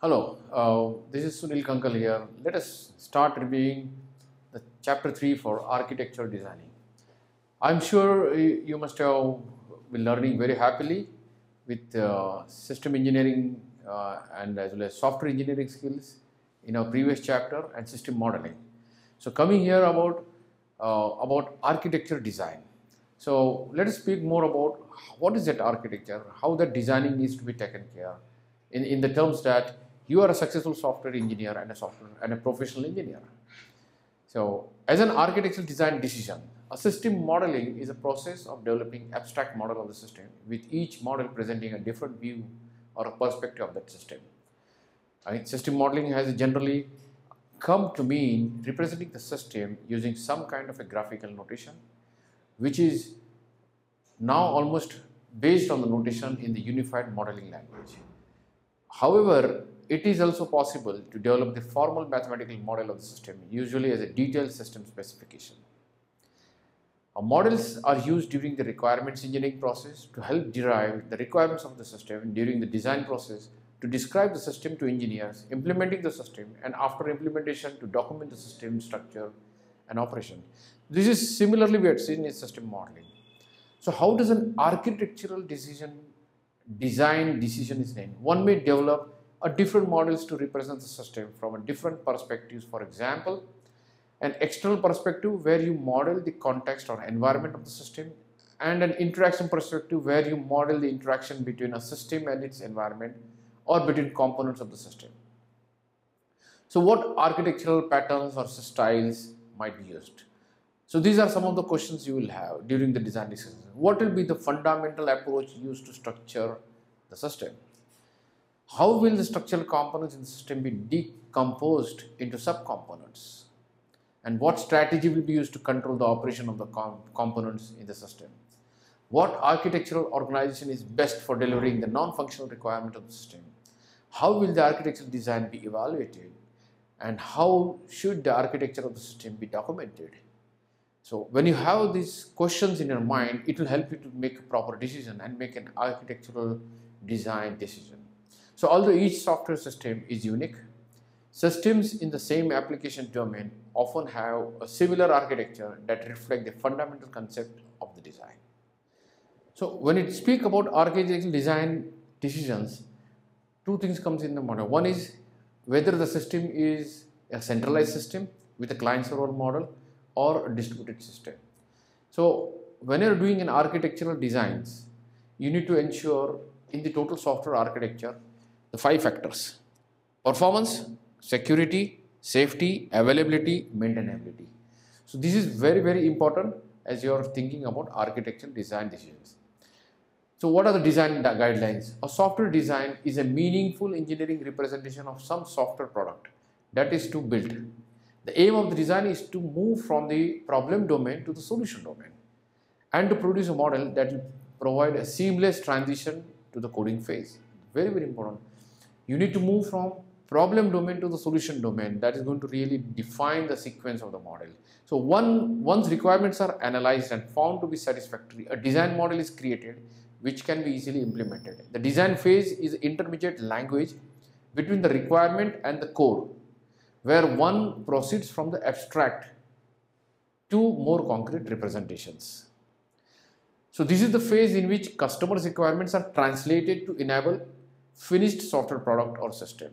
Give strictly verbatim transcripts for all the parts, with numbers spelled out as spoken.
Hello, uh, this is Sunil Kankal here. Let us start reviewing the chapter three for architecture designing. I'm sure y- you must have been learning very happily with uh, system engineering uh, and as well as software engineering skills in our previous chapter and system modeling. So coming here about uh, about architecture design. So let us speak more about what is that architecture, how that designing needs to be taken care in, in the terms that you are a successful software engineer and a software and a professional engineer. So as an architectural design decision, a system modeling is a process of developing abstract model of the system with each model presenting a different view or a perspective of that system. Right? System modeling has generally come to mean representing the system using some kind of a graphical notation, which is now almost based on the notation in the unified modeling language. However, it is also possible to develop the formal mathematical model of the system, usually as a detailed system specification. Uh, models are used during the requirements engineering process to help derive the requirements of the system during the design process, to describe the system to engineers implementing the system, and after implementation to document the system structure and operation. This is similarly we had seen in system modeling. So how does an architectural decision design decision is named? One may develop a different models to represent the system from a different perspectives. For example, an external perspective where you model the context or environment of the system, and an interaction perspective where you model the interaction between a system and its environment or between components of the system. So what architectural patterns or styles might be used? So these are some of the questions you will have during the design decision. What will be the fundamental approach used to structure the system? How will the structural components in the system be decomposed into subcomponents? And what strategy will be used to control the operation of the com components in the system? What architectural organization is best for delivering the non-functional requirement of the system? How will the architectural design be evaluated? And how should the architecture of the system be documented? So when you have these questions in your mind, it will help you to make a proper decision and make an architectural design decision. So although each software system is unique, systems in the same application domain often have a similar architecture that reflect the fundamental concept of the design. So when you speak about architectural design decisions, two things comes in the model. One is whether the system is a centralized system with a client-server model or a distributed system. So when you're doing an architectural designs, you need to ensure in the total software architecture the five factors: performance, security, safety, availability, maintainability. So this is very very important as you're thinking about architectural design decisions. So what are the design guidelines? A software design is a meaningful engineering representation of some software product that is to build. The aim of the design is to move from the problem domain to the solution domain and to produce a model that will provide a seamless transition to the coding phase. Very, very important. You need to move from problem domain to the solution domain. That is going to really define the sequence of the model. So one, once requirements are analyzed and found to be satisfactory, a design model is created which can be easily implemented. The design phase is intermediate language between the requirement and the code, where one proceeds from the abstract to more concrete representations. So this is the phase in which customers' requirements are translated to enable finished software product or system.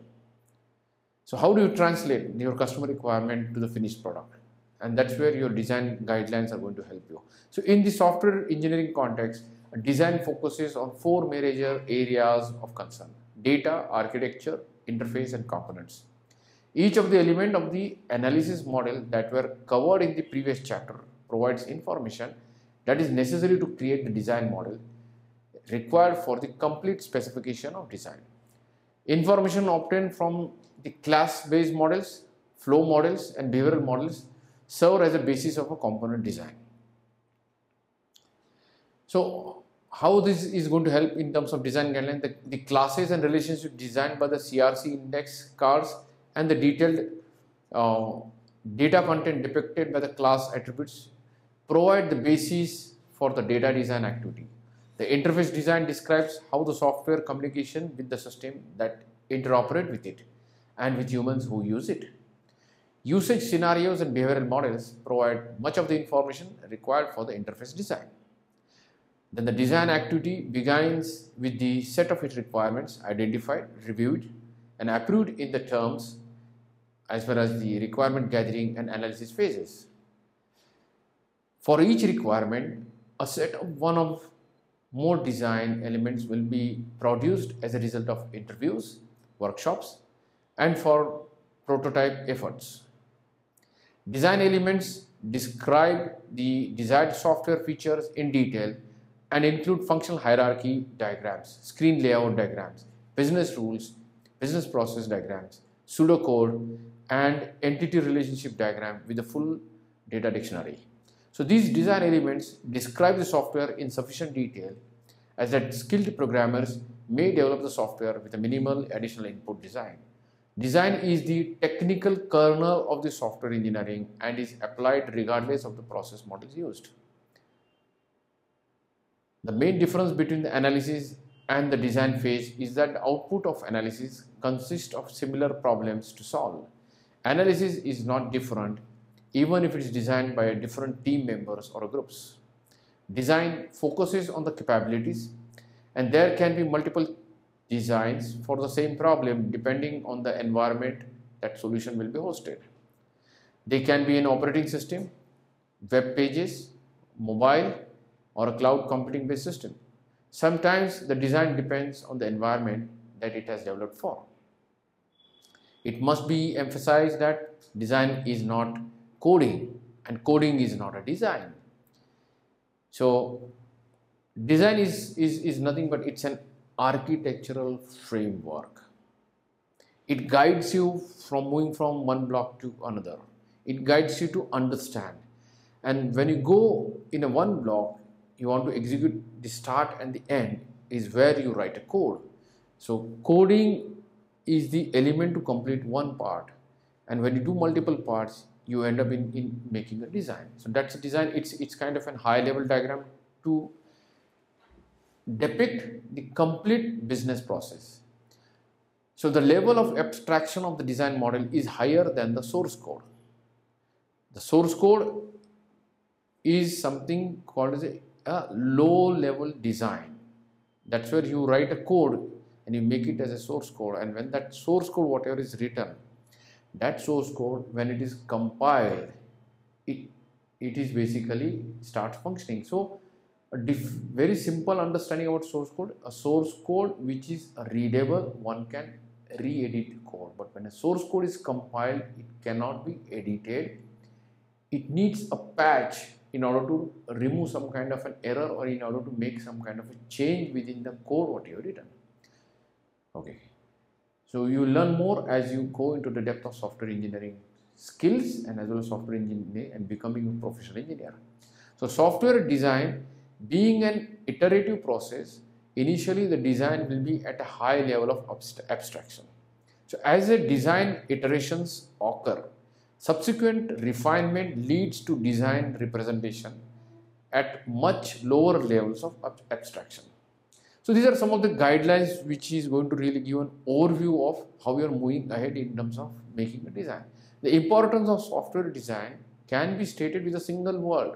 So how do you translate your customer requirement to the finished product? And that's where your design guidelines are going to help you. So in the software engineering context, design focuses on four major areas of concern: data, architecture, interface, and components. Each of the element of the analysis model that were covered in the previous chapter provides information that is necessary to create the design model required for the complete specification of design. Information obtained from the class-based models, flow models, and behavioral models serve as a basis of a component design. So how this is going to help in terms of design guidelines? The, the classes and relationships designed by the C R C index cards and the detailed uh, data content depicted by the class attributes provide the basis for the data design activity. The interface design describes how the software communication with the system that interoperate with it and with humans who use it. Usage scenarios and behavioral models provide much of the information required for the interface design. Then the design activity begins with the set of its requirements identified, reviewed, and approved in the terms as well as the requirement gathering and analysis phases. For each requirement, a set of one of more design elements will be produced as a result of interviews, workshops, and for prototype efforts. Design elements describe the desired software features in detail and include functional hierarchy diagrams, screen layout diagrams, business rules, business process diagrams, pseudocode, and entity relationship diagram with a full data dictionary. So these design elements describe the software in sufficient detail as that skilled programmers may develop the software with a minimal additional input design. Design is the technical kernel of the software engineering and is applied regardless of the process models used. The main difference between the analysis and the design phase is that the output of analysis consists of similar problems to solve. Analysis is not different even if it is designed by different team members or groups. Design focuses on the capabilities, and there can be multiple designs for the same problem depending on the environment that solution will be hosted. They can be an operating system, web pages, mobile, or a cloud computing based system. Sometimes the design depends on the environment that it has developed for. It must be emphasized that design is not coding and coding is not a design. So design is, is, is nothing but it's an architectural framework. It guides you from moving from one block to another. It guides you to understand. And when you go in a one block, you want to execute the start and the end is where you write a code. So coding is the element to complete one part. And when you do multiple parts, you end up in, in making a design. So that's a design. It's, it's kind of a high level diagram to depict the complete business process. So the level of abstraction of the design model is higher than the source code. The source code is something called as a, a low level design. That's where you write a code and you make it as a source code, and when that source code whatever is written, that source code when it is compiled, it, it is basically starts functioning. So a very simple understanding about source code, a source code which is readable, one can re-edit code, but when a source code is compiled, it cannot be edited. It needs a patch in order to remove some kind of an error or in order to make some kind of a change within the code what you have written. Okay, so you learn more as you go into the depth of software engineering skills and as well as software engineering and becoming a professional engineer. So software design being an iterative process, initially the design will be at a high level of abstraction. So as the design iterations occur, subsequent refinement leads to design representation at much lower levels of abstraction. So these are some of the guidelines which is going to really give an overview of how we are moving ahead in terms of making a design. The importance of software design can be stated with a single word: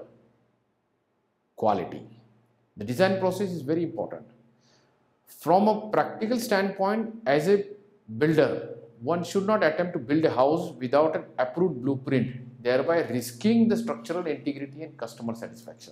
quality. The design process is very important. From a practical standpoint, as a builder, one should not attempt to build a house without an approved blueprint, thereby risking the structural integrity and customer satisfaction.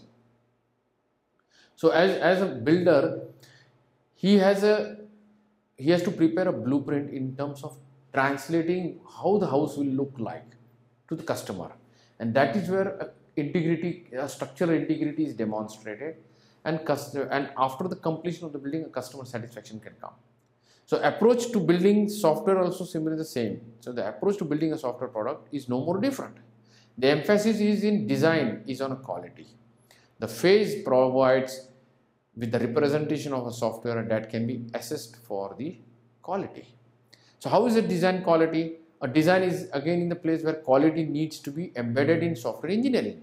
So as, as a builder, he has a he has to prepare a blueprint in terms of translating how the house will look like to the customer, and that is where a integrity, a structural integrity is demonstrated, and customer, and after the completion of the building, a customer satisfaction can come. So approach to building software also similarly the same. So the approach to building a software product is no more different. The emphasis is in design is on quality. The phase provides with the representation of a software that can be assessed for the quality. So how is the design quality? A design is again in the place where quality needs to be embedded in software engineering.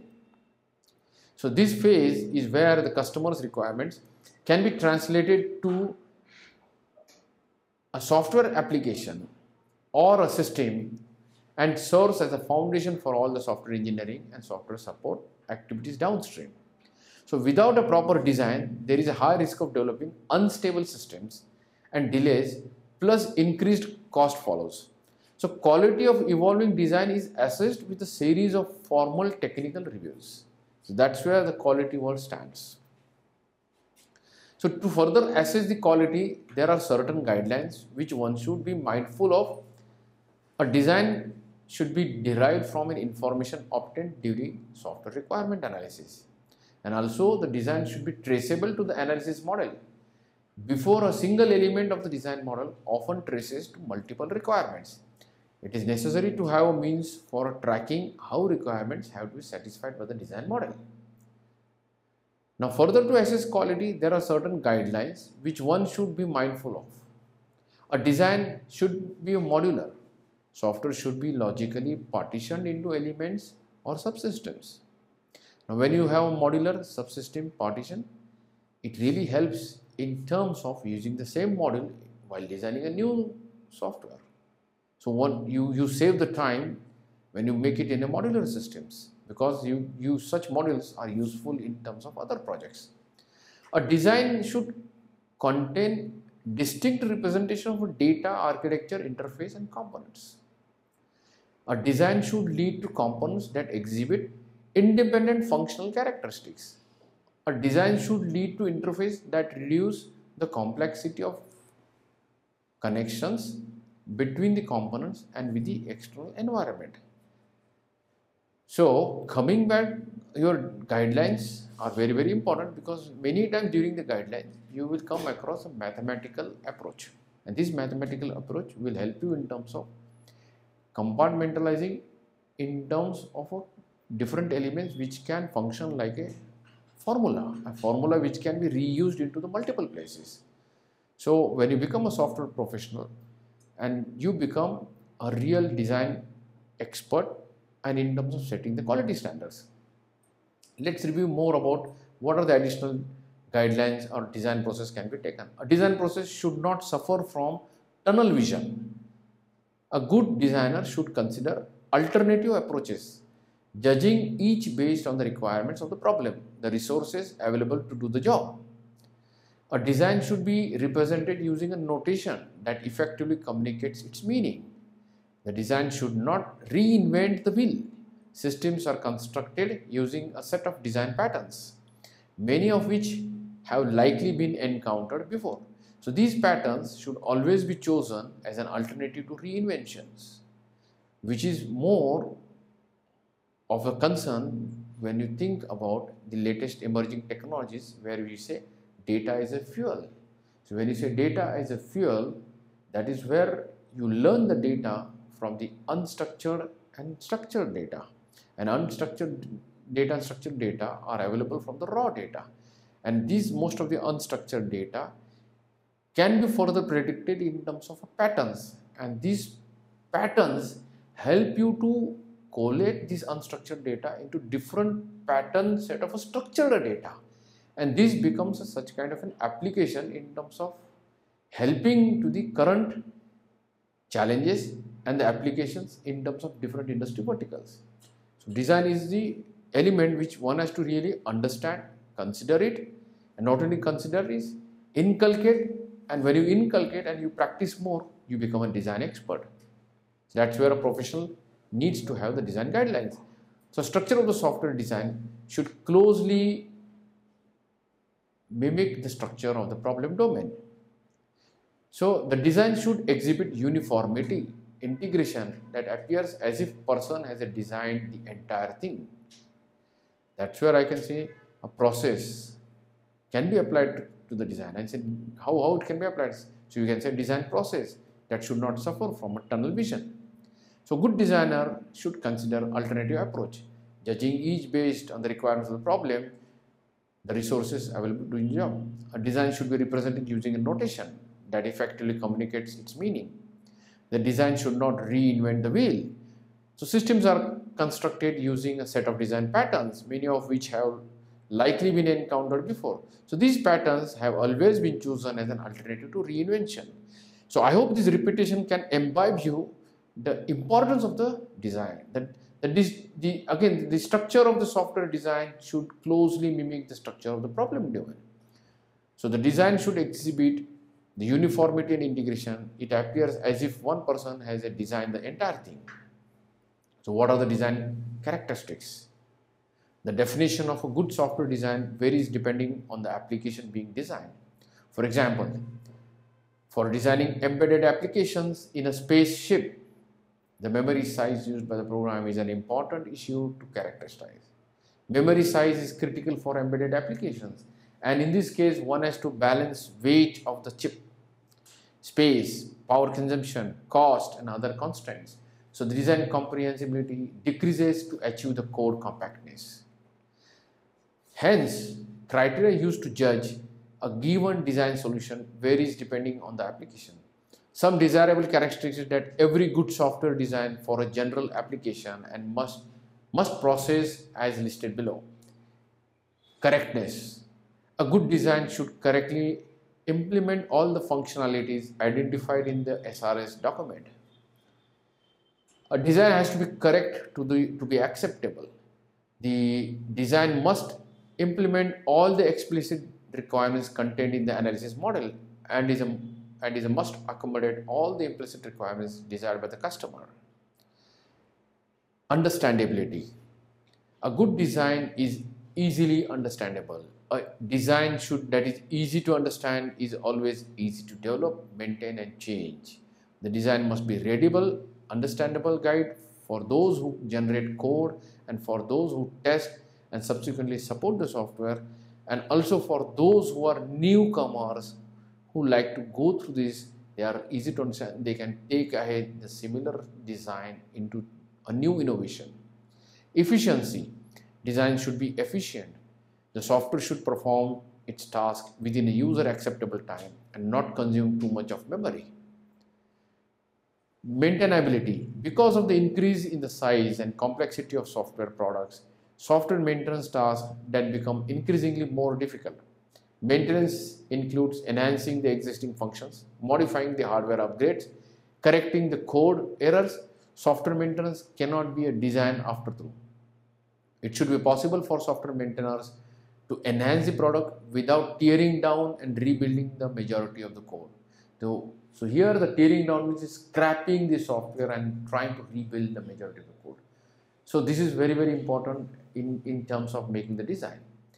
So this phase is where the customer's requirements can be translated to a software application or a system and serves as a foundation for all the software engineering and software support activities downstream. So without a proper design, there is a high risk of developing unstable systems and delays, plus increased cost follows. So quality of evolving design is assessed with a series of formal technical reviews. So that's where the quality word stands. So to further assess the quality, there are certain guidelines which one should be mindful of. A design should be derived from an information obtained during software requirement analysis. And also the design should be traceable to the analysis model. Before, a single element of the design model often traces to multiple requirements. It is necessary to have a means for tracking how requirements have to be satisfied by the design model. Now further, to assess quality, there are certain guidelines which one should be mindful of. A design should be a modular. Software should be logically partitioned into elements or subsystems. Now when you have a modular subsystem partition, it really helps in terms of using the same module while designing a new software. So one, you, you save the time when you make it in a modular systems, because you use such modules are useful in terms of other projects. A design should contain distinct representation of a data, architecture, interface and components. A design should lead to components that exhibit independent functional characteristics. A design should lead to interface that reduce the complexity of connections between the components and with the external environment. So coming back, your guidelines are very very important, because many times during the guidelines you will come across a mathematical approach, and this mathematical approach will help you in terms of compartmentalizing in terms of a different elements which can function like a formula, a formula which can be reused into the multiple places. So when you become a software professional and you become a real design expert, and in terms of setting the quality standards, let's review more about what are the additional guidelines or design process can be taken. A design process should not suffer from tunnel vision. A good designer should consider alternative approaches, judging each based on the requirements of the problem, the resources available to do the job. A design should be represented using a notation that effectively communicates its meaning. The design should not reinvent the wheel. Systems are constructed using a set of design patterns, many of which have likely been encountered before. So these patterns should always be chosen as an alternative to reinventions, which is more of a concern when you think about the latest emerging technologies, where we say data is a fuel. So when you say data is a fuel, that is where you learn the data from the unstructured and structured data. And unstructured data and structured data are available from the raw data. And these, most of the unstructured data can be further predicted in terms of patterns. And these patterns help you to collate this unstructured data into different pattern set of a structured data. And this becomes a such kind of an application in terms of helping to the current challenges and the applications in terms of different industry verticals. So design is the element which one has to really understand, consider it, and not only consider is inculcate, and when you inculcate and you practice more, you become a design expert. So that's where a professional needs to have the design guidelines. So structure of the software design should closely mimic the structure of the problem domain. So the design should exhibit uniformity, integration that appears as if person has designed the entire thing. That's where I can say a process can be applied to the design, and say how, how it can be applied. So you can say design process that should not suffer from a tunnel vision. So good designer should consider alternative approach, judging each based on the requirements of the problem, the resources available to do the job. A design should be represented using a notation that effectively communicates its meaning. The design should not reinvent the wheel. So systems are constructed using a set of design patterns, many of which have likely been encountered before. So these patterns have always been chosen as an alternative to reinvention. So I hope this repetition can imbibe you the importance of the design. That, that this, the, again, the structure of the software design should closely mimic the structure of the problem domain. So the design should exhibit the uniformity and integration. It appears as if one person has designed the entire thing. So what are the design characteristics? The definition of a good software design varies depending on the application being designed. For example, for designing embedded applications in a spaceship, the memory size used by the program is an important issue to characterize. Memory size is critical for embedded applications, and in this case one has to balance weight of the chip, space, power consumption, cost and other constraints. So the design comprehensibility decreases to achieve the code compactness. Hence, criteria used to judge a given design solution varies depending on the application. Some desirable characteristics that every good software design for a general application and must, must process as listed below. Correctness. A good design should correctly implement all the functionalities identified in the S R S document. A design has to be correct to, the, to be acceptable. The design must implement all the explicit requirements contained in the analysis model and is a, and is a must accommodate all the implicit requirements desired by the customer. Understandability. A good design is easily understandable. A design should that is easy to understand is always easy to develop, maintain and change. The design must be readable, understandable guide for those who generate code and for those who test and subsequently support the software, and also for those who are newcomers who like to go through this. They are easy to understand. They can take ahead the similar design into a new innovation. Efficiency. Design should be efficient. The software should perform its task within a user acceptable time and not consume too much of memory. Maintainability. Because of the increase in the size and complexity of software products, software maintenance tasks that become increasingly more difficult. Maintenance includes enhancing the existing functions, modifying the hardware upgrades, correcting the code errors. Software maintenance cannot be a design afterthought. It should be possible for software maintainers to enhance the product without tearing down and rebuilding the majority of the code. So, so here the tearing down means scrapping the software and trying to rebuild the majority of the code. So this is very very important in, in terms of making the design.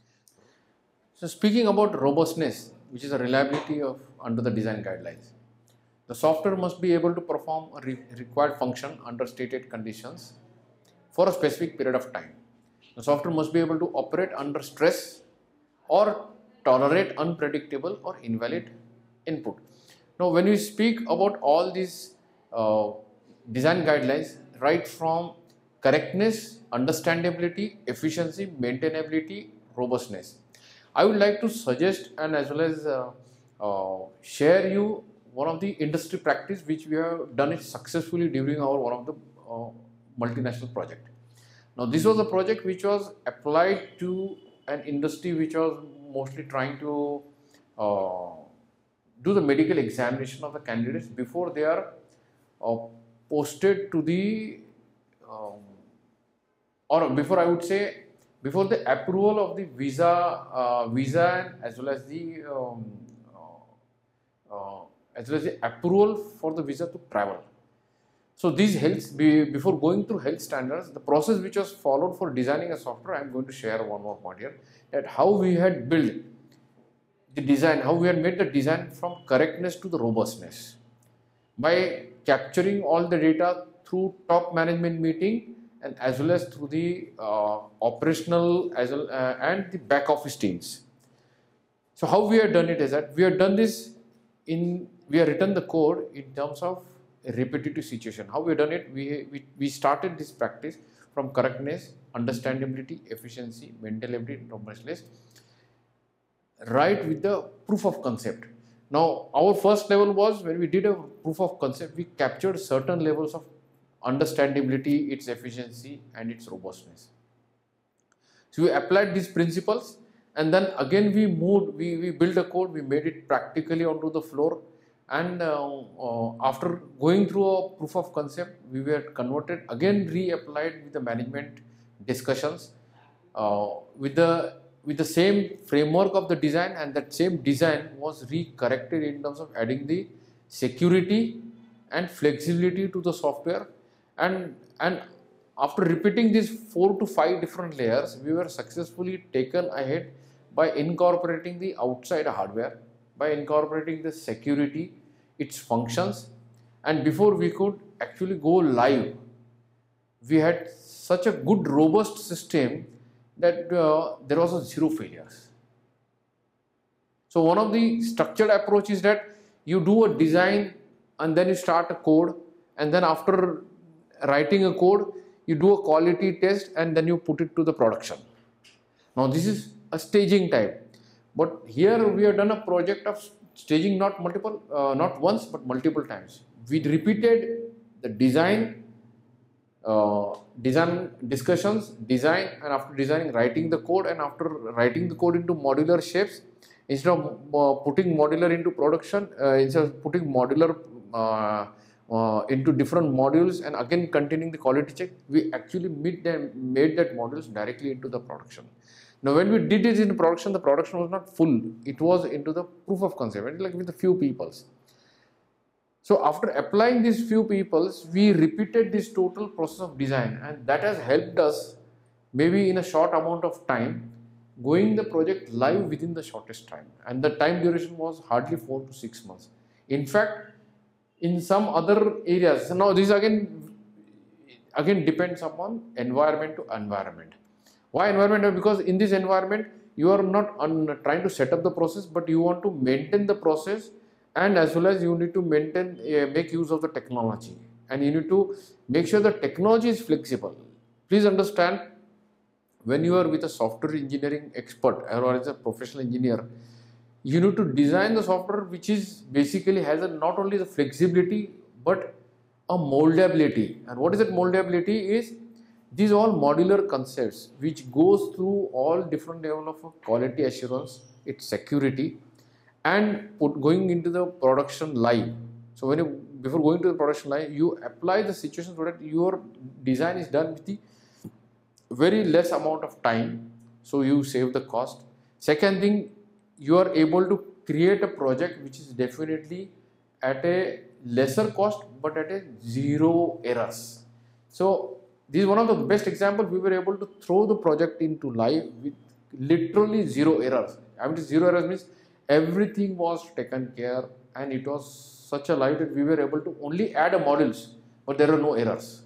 So speaking about robustness, which is a reliability of under the design guidelines. The software must be able to perform a re required function under stated conditions for a specific period of time. The software must be able to operate under stress or tolerate unpredictable or invalid input. Now, when we speak about all these uh, design guidelines, right from correctness, understandability, efficiency, maintainability, robustness, I would like to suggest and as well as uh, uh, share you one of the industry practice which we have done it successfully during our one of the uh, multinational project. Now, this was a project which was applied to an industry which was mostly trying to uh, do the medical examination of the candidates before they are uh, posted to the um, or before I would say before the approval of the visa uh, visa as well as the um, uh, uh, as well as the approval for the visa to travel. So these health, before going through health standards, the process which was followed for designing a software, I am going to share one more point here, that how we had built the design, how we had made the design from correctness to the robustness by capturing all the data through top management meeting and as well as through the uh, operational as well uh, and the back office teams. So how we have done it is that we have done this in, we have written the code in terms of a repetitive situation. How we have done it, we, we, we started this practice from correctness, understandability, efficiency, maintainability, robustness, right with the proof of concept. Now, our first level was when we did a proof of concept, we captured certain levels of understandability, its efficiency and its robustness. So we applied these principles and then again we moved, we, we built a code, we made it practically onto the floor and uh, uh, after going through a proof of concept, we were converted again, reapplied with the management discussions uh, with the with the same framework of the design, and that same design was re-corrected in terms of adding the security and flexibility to the software. and and after repeating these four to five different layers, we were successfully taken ahead by incorporating the outside hardware, by incorporating the security, its functions, and before we could actually go live, we had such a good robust system that uh, there was a zero failures. So one of the structured approach is that you do a design and then you start a code, and then after writing a code, you do a quality test and then you put it to the production. Now this is a staging type, but here we have done a project of staging not multiple, uh, not once but multiple times. We repeated the design, uh, design discussions, design, and after designing, writing the code, and after writing the code into modular shapes, instead of uh, putting modular into production, uh, instead of putting modular uh, uh, into different modules and again continuing the quality check, we actually made them made that modules directly into the production. Now when we did it in production, the production was not full, it was into the proof of concept, like with a few peoples. So after applying these few peoples, we repeated this total process of design, and that has helped us maybe in a short amount of time going the project live within the shortest time, and the time duration was hardly four to six months. In fact, in some other areas, now this again again depends upon environment to environment. Why environment? Because in this environment you are not un, trying to set up the process, but you want to maintain the process, and as well as you need to maintain uh, make use of the technology, and you need to make sure the technology is flexible. Please understand, when you are with a software engineering expert or as a professional engineer, you need to design the software which is basically has a, not only the flexibility but a moldability. And what is that moldability? Is these all modular concepts which goes through all different level of quality assurance, its security, and put, going into the production live. So when you, before going to the production live, you apply the situation so that your design is done with the very less amount of time, so you save the cost. Second thing, you are able to create a project which is definitely at a lesser cost but at a zero errors. So this is one of the best examples. We were able to throw the project into live with literally zero errors. I mean, zero errors means everything was taken care, and it was such a live that we were able to only add a modules, but there are no errors.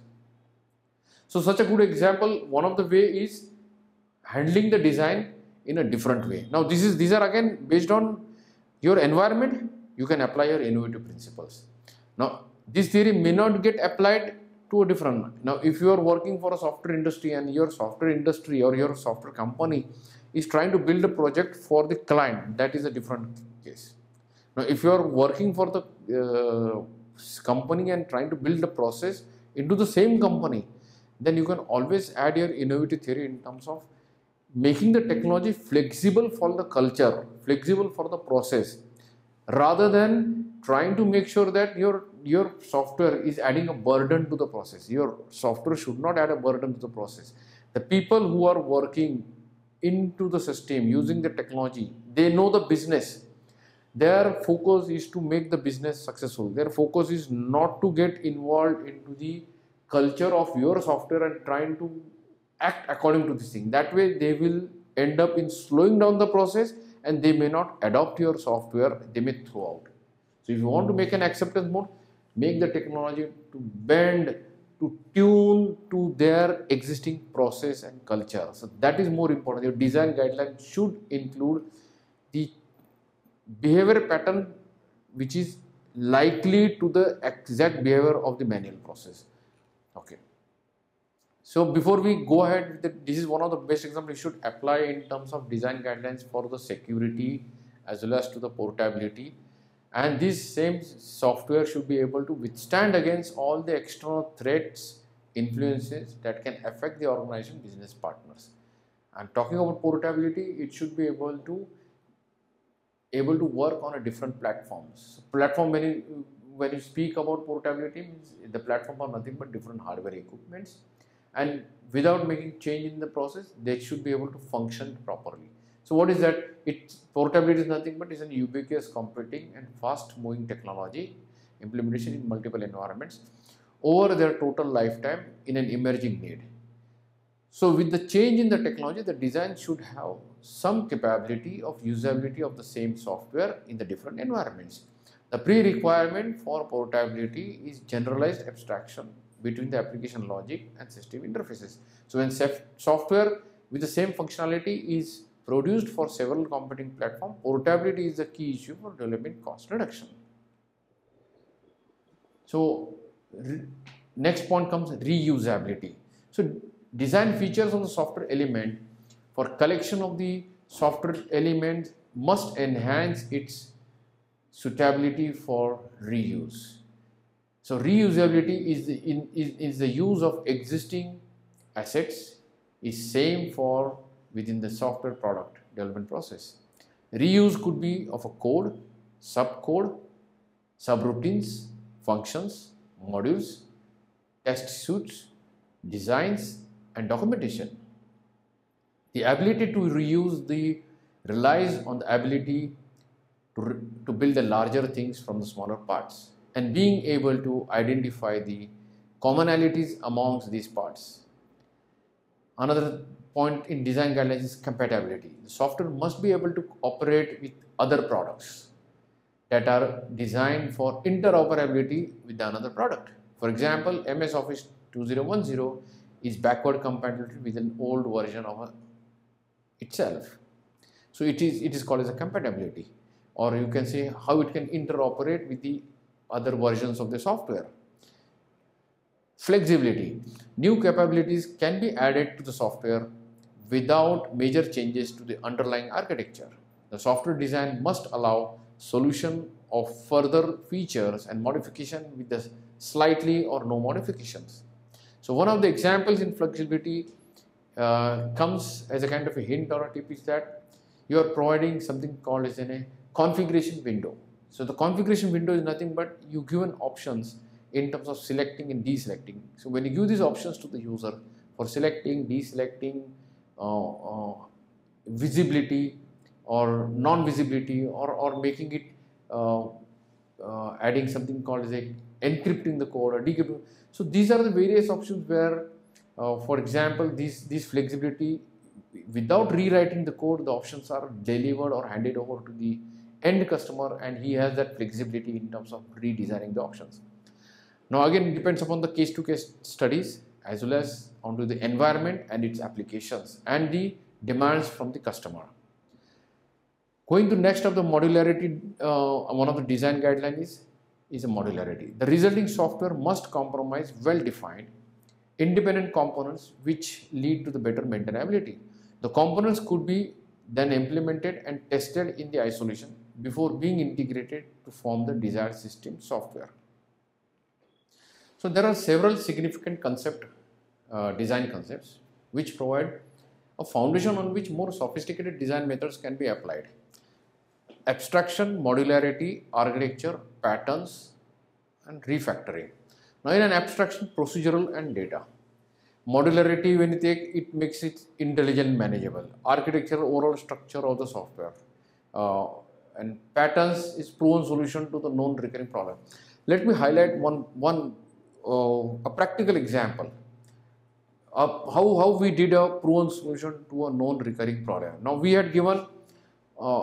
So such a good example, one of the way is handling the design in a different way. Now this is these are again based on your environment, you can apply your innovative principles. Now this theory may not get applied to a different one. Now if you are working for a software industry and your software industry or your software company is trying to build a project for the client, that is a different case. Now if you are working for the uh, company and trying to build a process into the same company, then you can always add your innovative theory in terms of making the technology flexible for the culture, flexible for the process, rather than trying to make sure that your, your software is adding a burden to the process. Your software should not add a burden to the process. The people who are working into the system using the technology, they know the business. Their focus is to make the business successful. Their focus is not to get involved into the culture of your software and trying to act according to this thing. That way they will end up in slowing down the process and they may not adopt your software, they may throw out. So if you want to make an acceptance mode, make the technology to bend, to tune to their existing process and culture. So that is more important. Your design guidelines should include the behavior pattern which is likely to the exact behavior of the manual process. Okay. So before we go ahead with the, this is one of the best examples you should apply in terms of design guidelines for the security as well as to the portability. And this same software should be able to withstand against all the external threats, influences that can affect the organization business partners. And talking about portability, it should be able to able to work on a different platforms. Platform, when you, when you speak about portability, means the platform are nothing but different hardware equipments, and without making change in the process, they should be able to function properly. So what is that? It portability is nothing but is an ubiquitous, competing and fast moving technology implementation in multiple environments over their total lifetime in an emerging need. So with the change in the technology, the design should have some capability of usability of the same software in the different environments. The pre-requirement for portability is generalized abstraction between the application logic and system interfaces. So when software with the same functionality is produced for several competing platforms, portability is the key issue for development cost reduction. So next point comes reusability. So design features of the software element for collection of the software elements must enhance its suitability for reuse. So reusability is the, in, is, is the use of existing assets is same for within the software product development process. Reuse could be of a code, subcode, subroutines, functions, modules, test suites, designs and documentation. The ability to reuse the relies on the ability to, to build the larger things from the smaller parts and being able to identify the commonalities amongst these parts. Another point in design guidelines is compatibility. The software must be able to operate with other products that are designed for interoperability with another product. For example, M S Office two thousand ten is backward compatible with an old version of a, itself. So it is, it is called as a compatibility, or you can say how it can interoperate with the other versions of the software. Flexibility. New capabilities can be added to the software without major changes to the underlying architecture. The software design must allow solution of further features and modification with the slightly or no modifications. So one of the examples in flexibility uh, comes as a kind of a hint or a tip is that you are providing something called as a configuration window. So the configuration window is nothing but you given options in terms of selecting and deselecting. So when you give these options to the user for selecting, deselecting, uh, uh, visibility or non-visibility, or, or making it uh, uh, adding something called as a encrypting the code or decrypting. So these are the various options where uh, for example these, these flexibility, without rewriting the code, the options are delivered or handed over to the end customer and he has that flexibility in terms of redesigning the options. Now again, it depends upon the case-to-case studies as well as onto the environment and its applications and the demands from the customer. Going to next of the modularity, uh, one of the design guidelines is, is a modularity. The resulting software must comprise well-defined independent components which lead to the better maintainability. The components could be then implemented and tested in the isolation before being integrated to form the desired system software. So there are several significant concept, uh, design concepts which provide a foundation on which more sophisticated design methods can be applied. Abstraction, modularity, architecture, patterns and refactoring. Now in an abstraction, procedural and data. Modularity, when you take, it makes it intelligent, manageable. Architecture, overall structure of the software. Uh, and patterns is proven solution to the known recurring problem. Let me highlight one, one uh, a practical example of how, how we did a proven solution to a known recurring problem. Now we had given uh,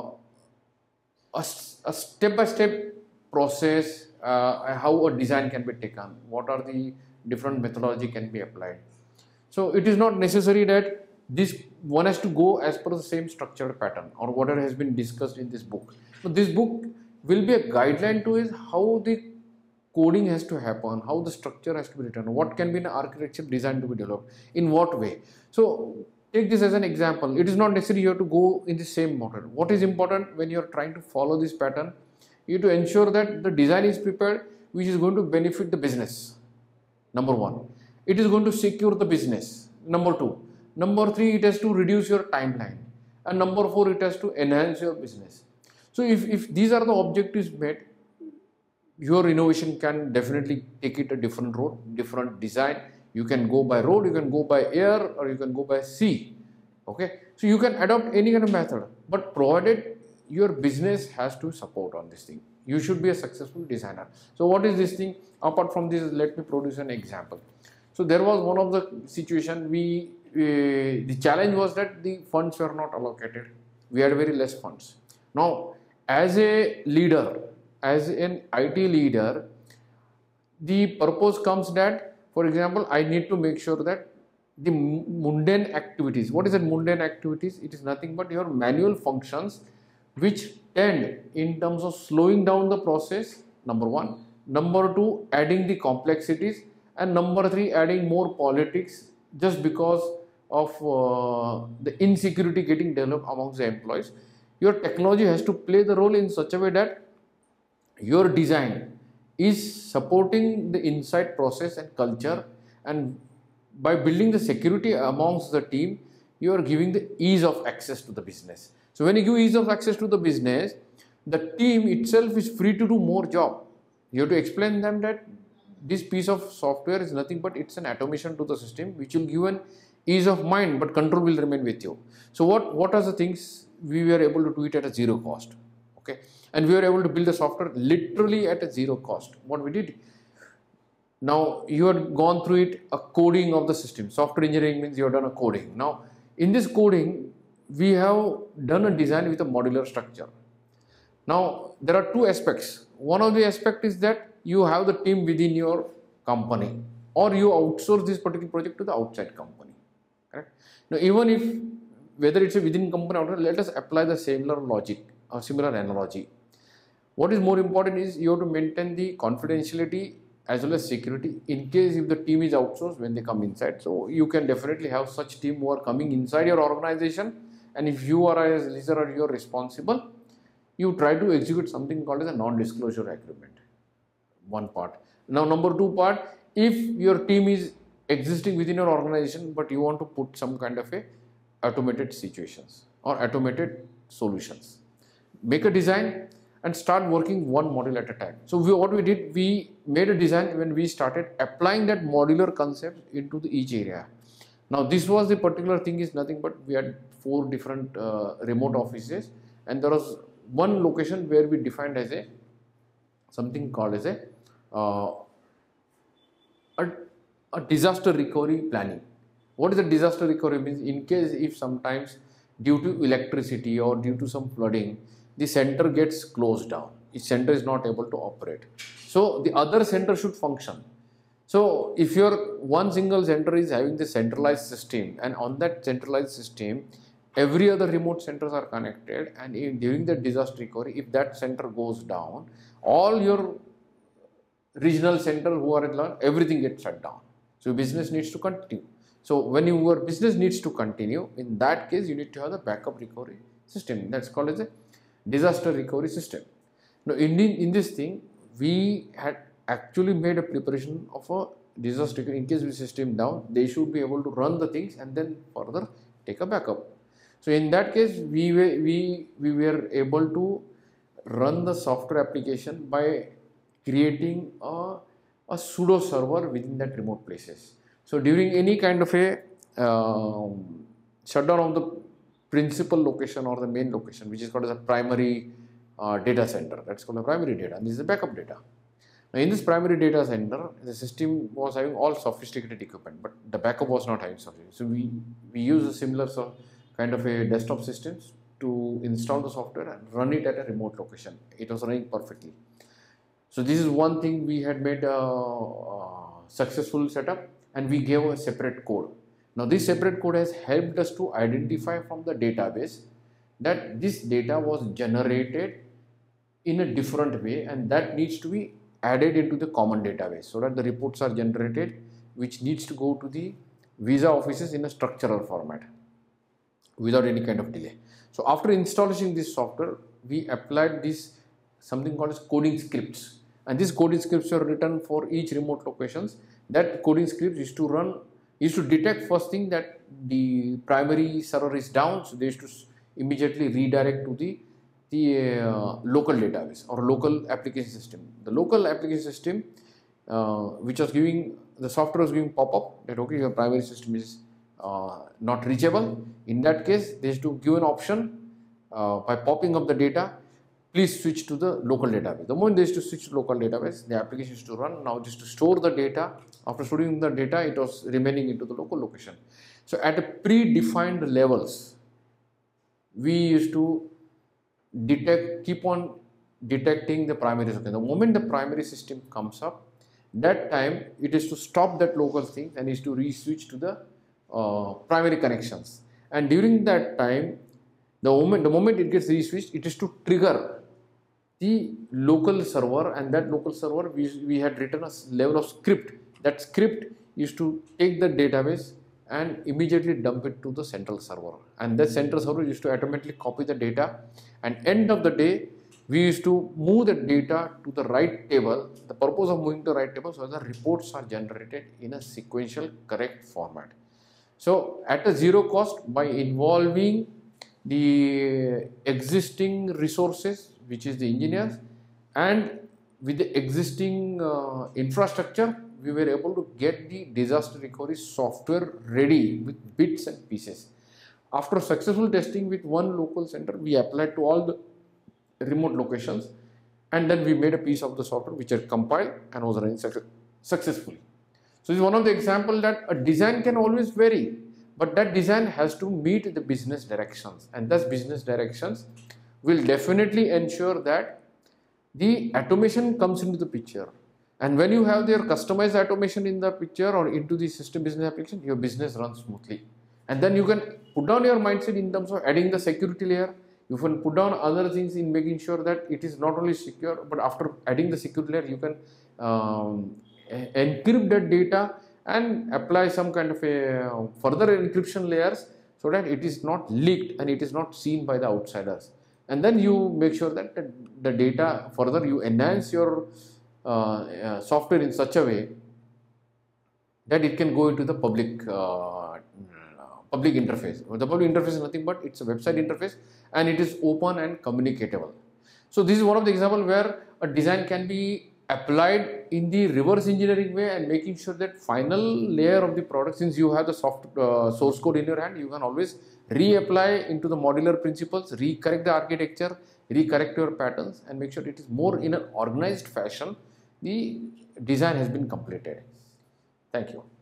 a step-by-step process, uh, how a design can be taken, what are the different methodology can be applied. So it is not necessary that this one has to go as per the same structured pattern or whatever has been discussed in this book. So this book will be a guideline to is how the coding has to happen, how the structure has to be written, what can be an architecture design to be developed, in what way. So take this as an example. It is not necessary you have to go in the same model. What is important when you are trying to follow this pattern, you have to ensure that the design is prepared which is going to benefit the business. Number one, it is going to secure the business. Number two, number three, it has to reduce your timeline, and number four, it has to enhance your business. So if, if these are the objectives met, your innovation can definitely take it a different road, different design. You can go by road, you can go by air, or you can go by sea. Okay, so you can adopt any kind of method, but provided your business has to support on this thing. You should be a successful designer. So what is this thing? Apart from this, let me produce an example. So there was one of the situation, we uh, the challenge was that the funds were not allocated. We had very less funds. Now, as a leader, as an I T leader, the purpose comes that, for example, I need to make sure that the mundane activities, what is that mundane activities? It is nothing but your manual functions which tend in terms of slowing down the process, number one. Number two, adding the complexities. And number three, adding more politics just because of uh, the insecurity getting developed amongst the employees. Your technology has to play the role in such a way that your design is supporting the inside process and culture, and by building the security amongst the team, you are giving the ease of access to the business. So when you give ease of access to the business, the team itself is free to do more job. You have to explain them that this piece of software is nothing but it's an automation to the system which will give an ease of mind, but control will remain with you. So what, what are the things we were able to do it at a zero cost? Okay, and we were able to build the software literally at a zero cost. What we did, now you have gone through it, a coding of the system. Software engineering means you have done a coding. Now in this coding, we have done a design with a modular structure. Now there are two aspects. One of the aspect is that you have the team within your company, or you outsource this particular project to the outside company. Correct? Now even if whether it's a within company or not, let us apply the similar logic or similar analogy. What is more important is you have to maintain the confidentiality as well as security in case if the team is outsourced when they come inside. So you can definitely have such team who are coming inside your organization, and if you are as leader or you are responsible, you try to execute something called as a non-disclosure agreement. One part. Now number two part, if your team is existing within your organization but you want to put some kind of a automated situations or automated solutions, make a design and start working one module at a time. So we, what we did, we made a design when we started applying that modular concept into the each area. Now this was the particular thing is nothing but we had four different uh, remote offices, and there was one location where we defined as a something called as a uh, a, a disaster recovery planning. What is a disaster recovery means? In case if sometimes due to electricity or due to some flooding, the center gets closed down, the center is not able to operate, so the other center should function. So if your one single center is having the centralized system, and on that centralized system every other remote centers are connected, and in, during the disaster recovery, if that center goes down, all your regional center who are in line, everything gets shut down. So business needs to continue. So when your business needs to continue, in that case you need to have the backup recovery system. That's called as a disaster recovery system. Now in, in this thing, we had actually made a preparation of a disaster recovery. In case the system down, they should be able to run the things and then further take a backup. So in that case, we were, we, we were able to run the software application by creating a, a pseudo server within that remote places. So during any kind of a um, shutdown of the principal location or the main location, which is called as a primary uh, data center, that's called a primary data, and this is the backup data. Now in this primary data center, the system was having all sophisticated equipment, but the backup was not having sophisticated. So we, we use a similar so kind of a desktop systems to install the software and run it at a remote location. It was running perfectly. So this is one thing we had made a, a successful setup, and we gave a separate code. Now this separate code has helped us to identify from the database that this data was generated in a different way, and that needs to be added into the common database so that the reports are generated which needs to go to the visa offices in a structural format without any kind of delay. So after installing this software, we applied this something called as coding scripts, and these coding scripts are written for each remote locations. That coding scripts is to run, is to detect first thing that the primary server is down, so they used to immediately redirect to the the uh, local database or local application system. The local application system, uh, which was giving, the software was giving pop-up that okay, your primary system is uh, not reachable. In that case, they used to give an option uh, by popping up the data, please switch to the local database. The moment they used to switch to local database, the application used to run. Now just to store the data, after storing the data, it was remaining into the local location. So at a predefined levels, we used to detect, keep on detecting the primary system. The moment the primary system comes up, that time it is to stop that local thing and is to re-switch to the uh, primary connections. And during that time, the moment the moment it gets re-switched, it is to trigger the local server, and that local server we, we had written a level of script. That script used to take the database and immediately dump it to the central server, and that central server used to automatically copy the data, and end of the day we used to move the data to the right table. The purpose of moving to the right table so the reports are generated in a sequential correct format. So at a zero cost, by involving the existing resources, which is the engineers, and with the existing uh, infrastructure, we were able to get the disaster recovery software ready with bits and pieces. After successful testing with one local center, we applied to all the remote locations, and then we made a piece of the software which had compiled and was running success successfully. So this is one of the examples that a design can always vary, but that design has to meet the business directions, and thus business directions will definitely ensure that the automation comes into the picture. And when you have their customized automation in the picture or into the system business application, your business runs smoothly. And then you can put down your mindset in terms of adding the security layer. You can put down other things in making sure that it is not only secure, but after adding the security layer, you can um, encrypt that data and apply some kind of a further encryption layers so that it is not leaked and it is not seen by the outsiders. And then you make sure that the, the data further, you enhance your uh, uh, software in such a way that it can go into the public uh, public interface. The public interface is nothing but it's a website interface, and it is open and communicatable. So this is one of the examples where a design can be applied in the reverse engineering way, and making sure that final layer of the product, since you have the soft uh, source code in your hand, you can always reapply into the modular principles, recorrect the architecture, recorrect your patterns, and make sure it is more in an organized fashion. The design has been completed. Thank you.